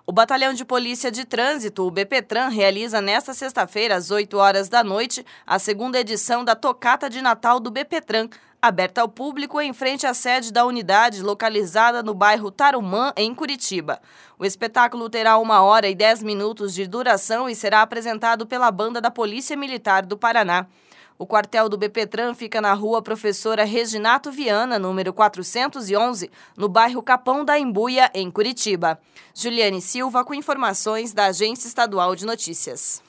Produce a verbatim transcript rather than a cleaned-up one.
O Batalhão de Polícia de Trânsito, o BPTran, realiza nesta sexta-feira, às oito horas da noite, a segunda edição da Tocata de Natal do BPTran, aberta ao público em frente à sede da unidade localizada no bairro Tarumã, em Curitiba. O espetáculo terá uma hora e dez minutos de duração e será apresentado pela banda da Polícia Militar do Paraná. O quartel do BPTran fica na rua Professora Reginato Viana, número quatrocentos e onze, no bairro Capão da Embuia, em Curitiba. Juliane Silva com informações da Agência Estadual de Notícias.